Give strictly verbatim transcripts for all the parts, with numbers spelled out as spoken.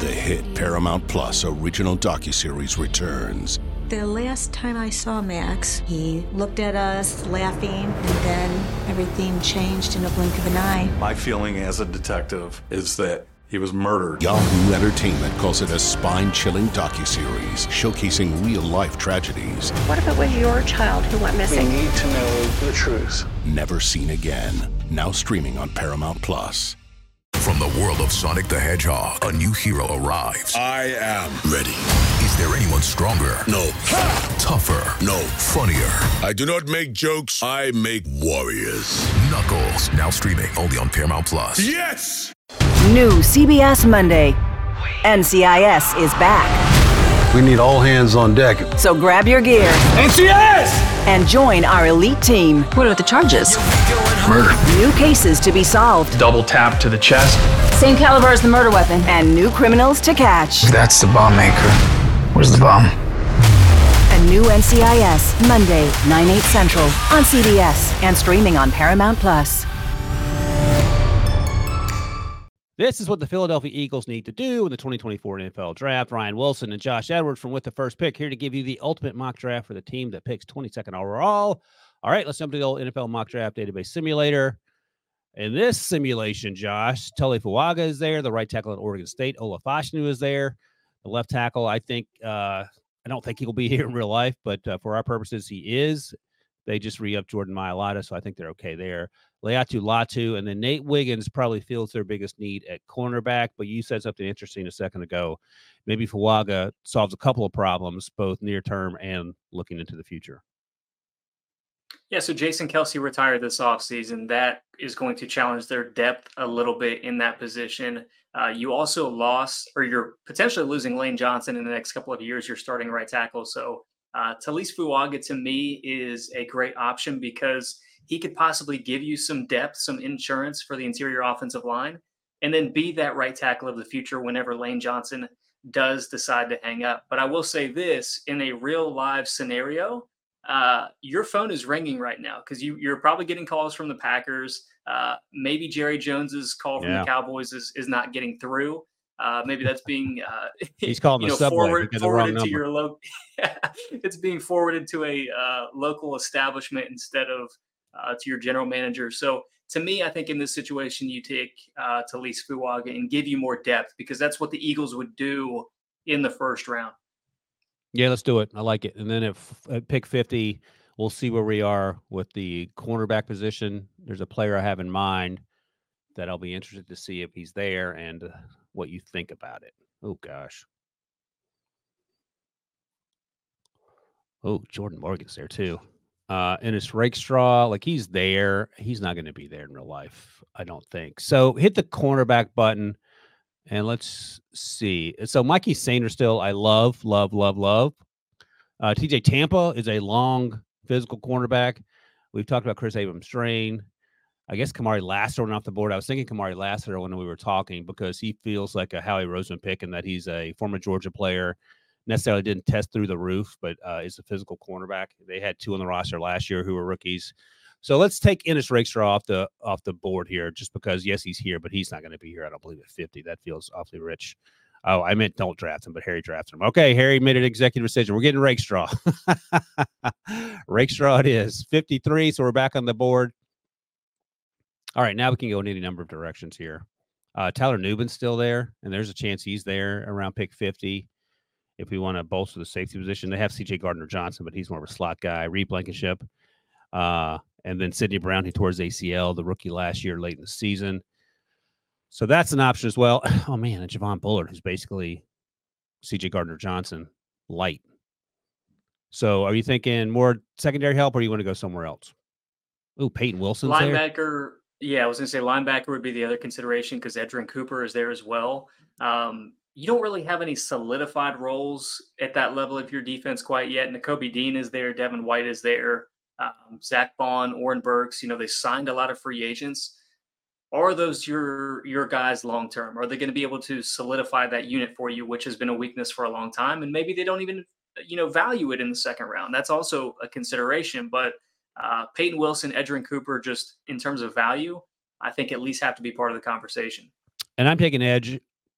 The hit Paramount Plus original docuseries returns. The last time I saw Max, he looked at us laughing, and then everything changed in a blink of an eye. My feeling as a detective is that he was murdered. Yahoo Entertainment calls it a spine-chilling docuseries showcasing real-life tragedies. What if it was your child who went missing? We need to know the truth. Never seen again. Now streaming on Paramount Plus. From the world of Sonic the Hedgehog, a new hero arrives. I am ready. Is there anyone stronger? No. Ha! Tougher? No. Funnier? I do not make jokes. I make warriors. Knuckles, now streaming only on Paramount Plus. Yes! New C B S Monday. N C I S is back. We need all hands on deck. So grab your gear. N C I S! And join our elite team. What are the charges? Murder. New cases to be solved. Double tap to the chest. Same caliber as the murder weapon. And new criminals to catch. That's the bomb maker. Where's the bomb? A new N C I S, Monday, nine, eight Central, on C B S and streaming on Paramount Plus. This is what the Philadelphia Eagles need to do in the twenty twenty-four N F L Draft. Ryan Wilson and Josh Edwards from With the First Pick here to give you the ultimate mock draft for the team that picks twenty-second overall. All right, let's jump to the old N F L mock draft database simulator. In this simulation, Josh, Tully Fuaga is there. The right tackle at Oregon State, Ola Fashanu, is there. The left tackle, I think, uh, I don't think he'll be here in real life, but uh, for our purposes, he is. They just re-upped Jordan Mailata, so I think they're okay there. Leatu Latu, and then Nate Wiggins probably feels their biggest need at cornerback, but you said something interesting a second ago. Maybe Fuaga solves a couple of problems, both near-term and looking into the future. Yeah, so Jason Kelce retired this offseason. That is going to challenge their depth a little bit in that position. Uh, you also lost, or you're potentially losing Lane Johnson in the next couple of years. You're starting right tackle, so Uh, Talise Fuaga, to me, is a great option because he could possibly give you some depth, some insurance for the interior offensive line, and then be that right tackle of the future whenever Lane Johnson does decide to hang up. But I will say this, in a real live scenario, uh, your phone is ringing right now because you, you're probably getting calls from the Packers. Uh, maybe Jerry Jones's call from yeah. the Cowboys is, is not getting through. Uh, maybe that's being uh, he's calling you the know, subway forward, because the wrong forwarded to number. your local. Yeah, it's being forwarded to a uh, local establishment instead of uh, to your general manager. So to me, I think in this situation, you take uh, Talise Fuaga and give you more depth because that's what the Eagles would do in the first round. Yeah, let's do it. I like it. And then if at pick fifty, we'll see where we are with the cornerback position. There's a player I have in mind that I'll be interested to see if he's there and uh, what you think about it. Oh, gosh. Oh, Jordan Morgan's there too. Uh, and it's Rakestraw, like he's there. He's not going to be there in real life, I don't think. So hit the cornerback button and let's see. So Mikey Sainer still, I love, love, love, love. Uh, T J Tampa is a long physical cornerback. We've talked about Chris Abrams-Strain. I guess Kamari Lassiter went off the board. I was thinking Kamari Lassiter when we were talking because he feels like a Howie Roseman pick and that he's a former Georgia player. Necessarily didn't test through the roof, but uh, is a physical cornerback. They had two on the roster last year who were rookies. So let's take Ennis Rakestraw off the off the board here just because, yes, he's here, but he's not going to be here, I don't believe, at fifty. That feels awfully rich. Oh, I meant don't draft him, but Harry drafted him. Okay, Harry made an executive decision. We're getting Rakestraw. Rakestraw it is. fifty-three, so we're back on the board. All right, now we can go in any number of directions here. Uh, Tyler Nubin's still there, and there's a chance he's there around pick fifty. If we want to bolster the safety position, they have C J Gardner-Johnson, but he's more of a slot guy. Reed Blankenship. Uh, and then Sidney Brown, he tore his A C L, the rookie last year, late in the season. So that's an option as well. Oh, man, and Javon Bullard, who's basically C J Gardner-Johnson light. So are you thinking more secondary help, or do you want to go somewhere else? Ooh, Peyton Wilson's linebacker. there. Yeah, I was going to say linebacker would be the other consideration because Edrin Cooper is there as well. Um, you don't really have any solidified roles at that level of your defense quite yet. Nakobe Dean is there. Devin White is there. Um, Zach Bond, Oren Burks, you know, they signed a lot of free agents. Are those your your guys long term? Are they going to be able to solidify that unit for you, which has been a weakness for a long time? And maybe they don't even, you know, value it in the second round. That's also a consideration. But uh, Peyton Wilson, Edrin Cooper, just in terms of value, I think at least have to be part of the conversation. And I'm taking edge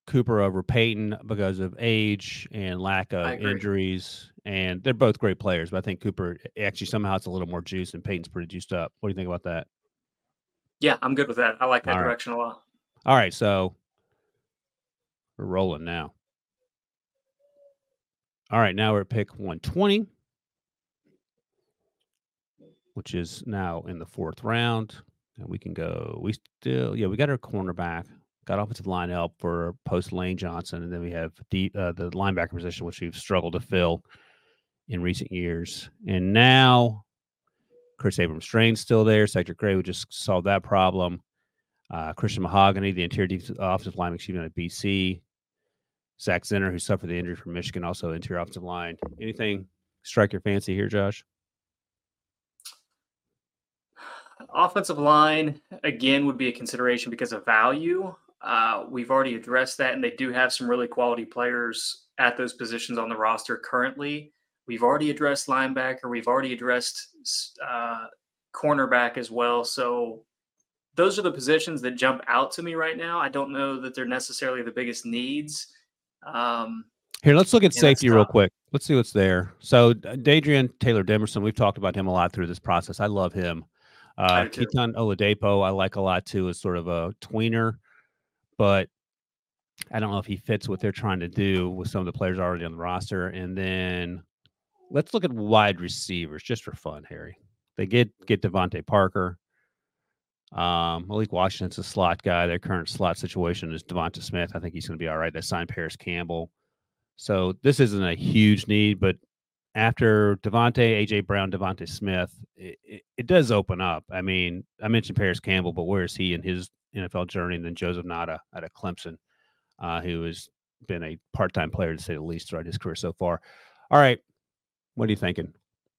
Cooper over Peyton because of age and lack of injuries. And they're both great players, but I think Cooper actually somehow has a little more juice and Peyton's pretty juiced up. What do you think about that? Yeah, I'm good with that. I like that All right. direction a lot. All right, so we're rolling now. All right, now we're at pick one twenty, which is now in the fourth round. And we can go, we still, yeah, we got our cornerback, got offensive line help for post Lane Johnson, and then we have the, uh, the linebacker position, which we've struggled to fill in recent years. And now Chris Abrams-Strain's still there. Cedric Gray, we just solved that problem. Uh, Christian Mahogany, the interior defensive, offensive lineman, excuse me, at B C. Zach Zinner, who suffered the injury from Michigan, also interior offensive line. Anything strike your fancy here, Josh? Offensive line, again, would be a consideration because of value. Uh, we've already addressed that, and they do have some really quality players at those positions on the roster currently. We've already addressed linebacker. We've already addressed uh, cornerback as well. So those are the positions that jump out to me right now. I don't know that they're necessarily the biggest needs. Um, Here, let's look at safety real quick. Let's see what's there. So, Dadrian Taylor-Demerson, we've talked about him a lot through this process. I love him. Uh, Keaton Oladipo, I like a lot too, as sort of a tweener, but I don't know if he fits what they're trying to do with some of the players already on the roster. And then let's look at wide receivers just for fun, Harry. They get get Devontae Parker. Um, Malik Washington's a slot guy. Their current slot situation is Devonta Smith. I think he's going to be all right. They signed Paris Campbell. So this isn't a huge need, but after Devontae, A J Brown, Devonta Smith, it, it, it does open up. I mean, I mentioned Paris Campbell, but where is he in his N F L journey? And then Joseph Nada out of Clemson, uh, who has been a part-time player, to say the least, throughout his career so far. All right. What are you thinking?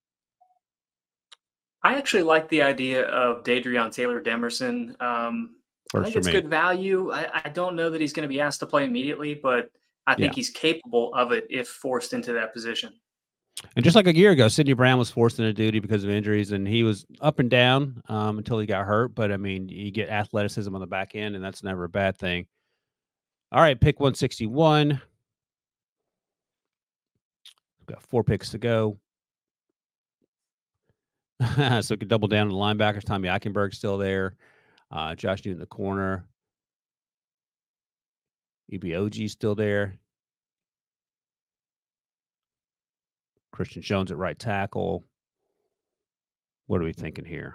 I actually like the idea of Dadrian Taylor-Demerson. Um, I think it's me. good value. I, I don't know that he's going to be asked to play immediately, but I think yeah. he's capable of it if forced into that position. And just like a year ago, Sidney Brown was forced into duty because of injuries, and he was up and down um, until he got hurt. But, I mean, you get athleticism on the back end, and that's never a bad thing. All right, pick one sixty-one. We've got four picks to go. So we could double down on the linebackers. Tommy Eichenberg's still there. Uh, Josh Newton in the corner. E B O G's still there. Christian Jones at right tackle. What are we thinking here?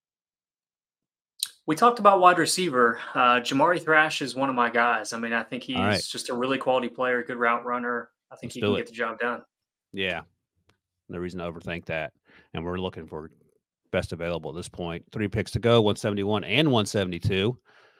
We talked about wide receiver. Uh, Jamari Thrash is one of my guys. I mean, I think he's right. just a really quality player, good route runner. I think Let's he can it. get the job done. Yeah. No reason to overthink that. And we're looking for best available at this point. Three picks to go, one seventy-one and one seventy-two.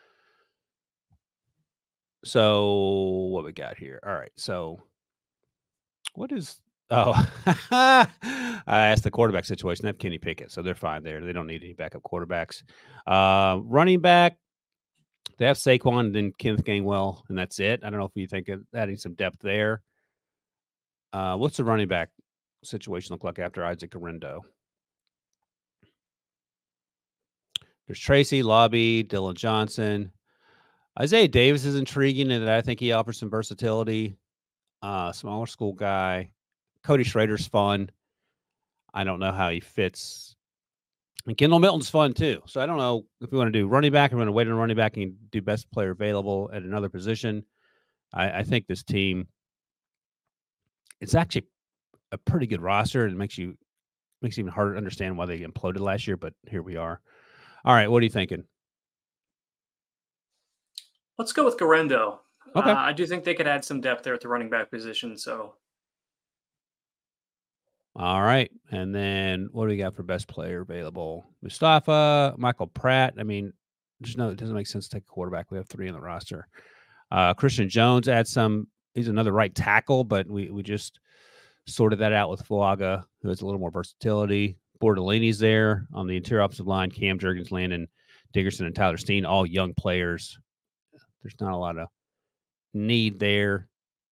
So what we got here? All right. So what is oh I asked the quarterback situation. They have Kenny Pickett, so they're fine there. They don't need any backup quarterbacks. Uh, running back, they have Saquon and then Kenneth Gainwell, and that's it. I don't know if you think of adding some depth there. Uh, what's the running back situation look like after Isaac Guerendo? There's Tracy, Lobby, Dylan Johnson. Isaiah Davis is intriguing in that I think he offers some versatility. Uh, smaller school guy. Cody Schrader's fun. I don't know how he fits. And Kendall Milton's fun too. So I don't know if we want to do running back. We're going to wait on running back and do best player available at another position. I, I think this team, it's actually a pretty good roster. It makes you makes it even harder to understand why they imploded last year, but here we are. All right, what are you thinking? Let's go with Guerendo. Okay. Uh, I do think they could add some depth there at the running back position. So, all right, and then what do we got for best player available? Mustafa, Michael Pratt. I mean, just no, it doesn't make sense to take a quarterback. We have three on the roster. Uh, Christian Jones adds some. He's another right tackle, but we we just sorted that out with Fuaga, who has a little more versatility. Bordellini's there on the interior offensive line. Cam Jurgens, Landon Dickerson, and Tyler Steen, all young players. There's not a lot of need there.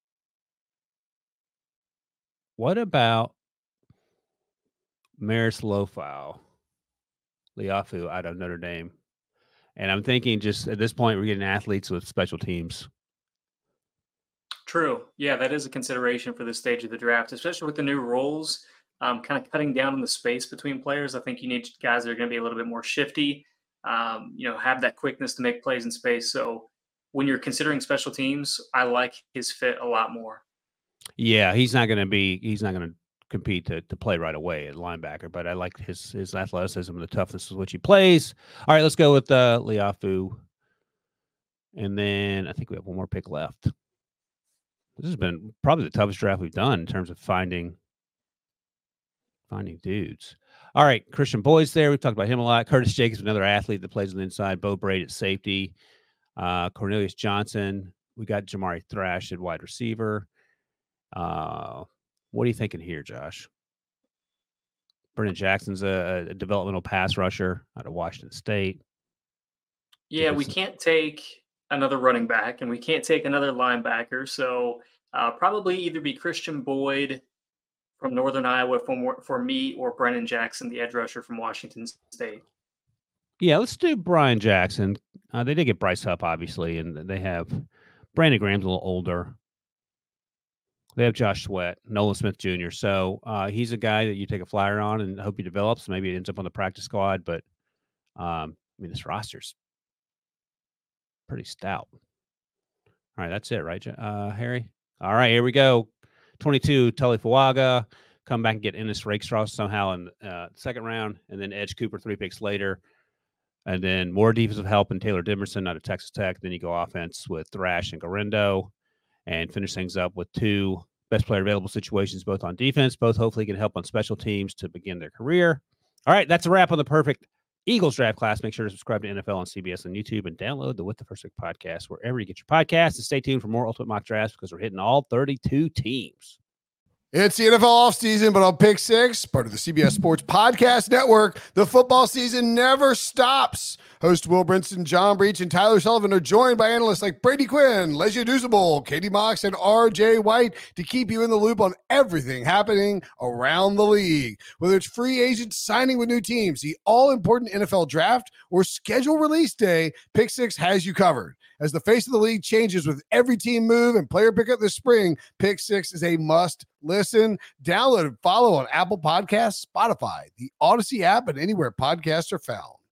What about Maris Lofau, Liafu out of Notre Dame? And I'm thinking just at this point, we're getting athletes with special teams. True. Yeah, that is a consideration for this stage of the draft, especially with the new roles, um, kind of cutting down on the space between players. I think you need guys that are going to be a little bit more shifty, um, you know, have that quickness to make plays in space. So when you're considering special teams, I like his fit a lot more. Yeah, he's not going to be, he's not going to compete to, to play right away at linebacker, but I like his his athleticism and the toughness of which he plays. All right, let's go with uh, Leafu. And then I think we have one more pick left. This has been probably the toughest draft we've done in terms of finding finding dudes. All right, Christian Boyd's there. We've talked about him a lot. Curtis Jacobs, another athlete that plays on the inside. Bo Braid at safety. Uh, Cornelius Johnson. We got Jamari Thrash at wide receiver. Uh, what are you thinking here, Josh? Brennan Jackson's a, a developmental pass rusher out of Washington State. Yeah, we can't take another running back, and we can't take another linebacker. So uh, probably either be Christian Boyd from Northern Iowa for, for me, or Brennan Jackson, the edge rusher from Washington State. Yeah, let's do Brian Jackson. Uh, they did get Bryce Hupp, obviously, and they have Brandon Graham's a little older. They have Josh Sweat, Nolan Smith Junior So uh, he's a guy that you take a flyer on and hope he develops. Maybe it ends up on the practice squad, but um, I mean, this roster's pretty stout. All right, that's it, right, uh, Harry? All right, here we go. twenty-two, Tully Fuaga. Come back and get Ennis Rakestraw somehow in the uh, second round, and then Edge Cooper three picks later. And then more defensive help in Taylor Dimerson out of Texas Tech. Then you go offense with Thrash and Garindo, and finish things up with two best player available situations, both on defense, both hopefully can help on special teams to begin their career. All right, that's a wrap on the perfect Eagles draft class. Make sure to subscribe to N F L on C B S on YouTube and download the With the First Pick podcast wherever you get your podcasts. And stay tuned for more Ultimate Mock Drafts because we're hitting all thirty-two teams. It's the N F L offseason, but on Pick Six, part of the C B S Sports Podcast Network, the football season never stops. Host Will Brinson, John Breach, and Tyler Sullivan are joined by analysts like Brady Quinn, Lesia Dusable, Katie Mox, and R J White to keep you in the loop on everything happening around the league. Whether it's free agents signing with new teams, the all-important N F L draft, or schedule release day, Pick Six has you covered. As the face of the league changes with every team move and player pickup this spring, Pick Six is a must listen. Download and follow on Apple Podcasts, Spotify, the Odyssey app, and anywhere podcasts are found.